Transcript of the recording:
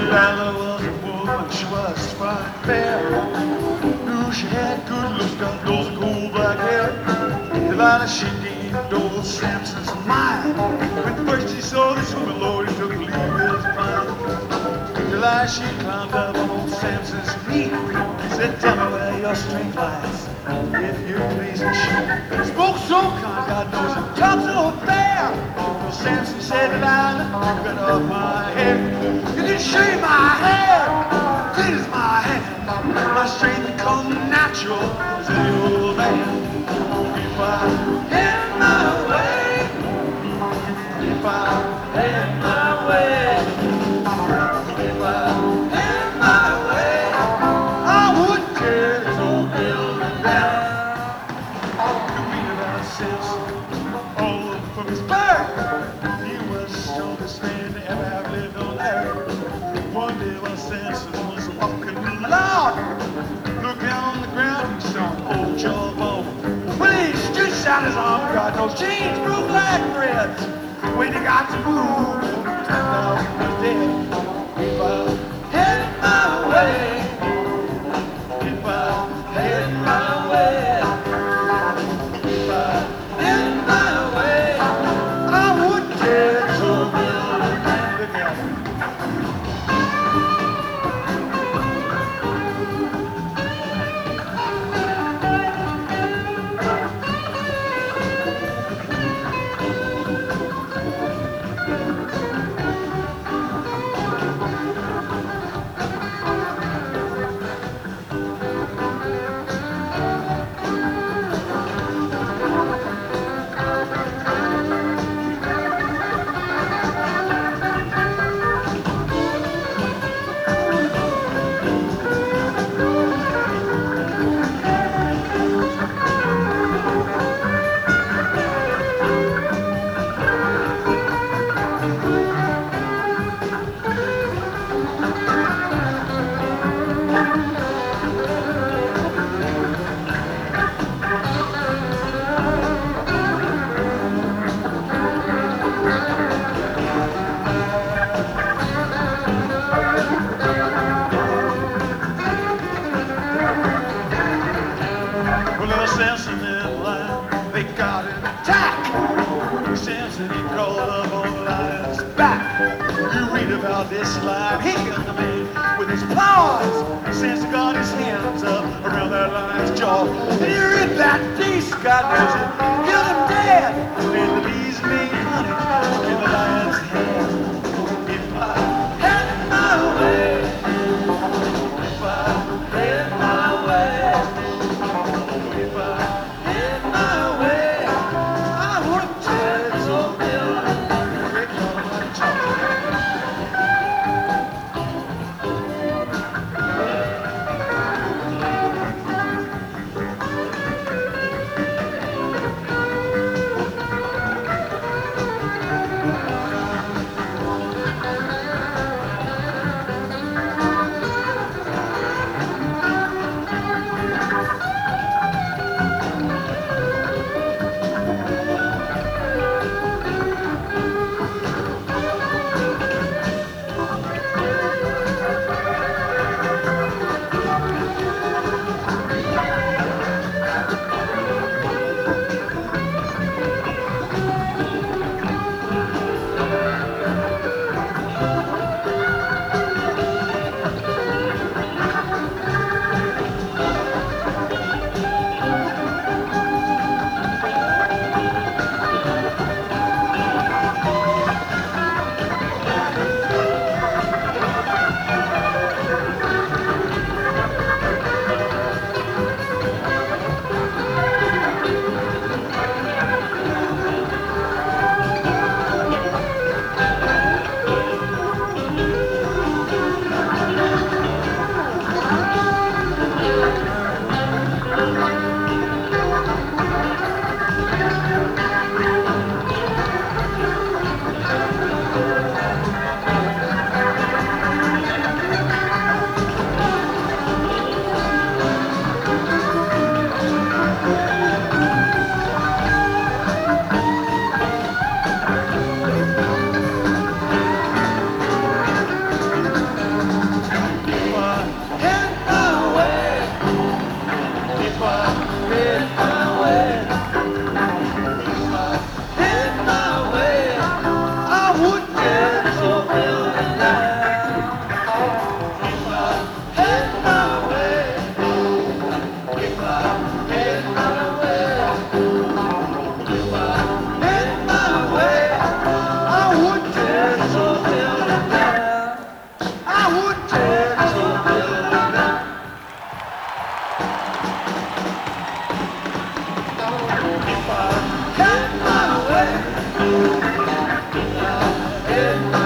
Delilah was a woman, she was fine and fair. Knew she had good looks, got those cool black hair. Delilah, she gained old Samson's mind. When first he saw this woman, Lord, he took a leave of his mind. Delilah, she climbed up on old Samson's knee. Said, tell me where your strength lies, if you please. And she spoke so kind, God knows it, talked so fair. Well, Samson said, Delilah, you cut off my hair. You didn't shave my hair, clean as my hand. My strength come natural to the old man. If I had my way, if I had my way, if I had my way, I would tear this old building down. You read about Samson all over from his birth. He was the strongest man to ever have lived on earth. One day while Samson was walking along, looked down on the ground, he saw an old jawbone. Well, he stretched out his arm, God knows chains broke like threads. When he got to move, he turned out he was dead. If I had my way, if I had my way, if I had my way, I would tear this old building down. Samson and Lion, they got an attack. Samson, he crawled up on the lion's back. You read about this lion, he killed the man with his paws. Samson got his hands up around that lion's jaw. And he ripped that beast, God knows it, killed him dead. Made the bees make honey in the lion's hand. If I had my way, if I had my way, if I had my way, I would tear this old building down. Break all my chains. head.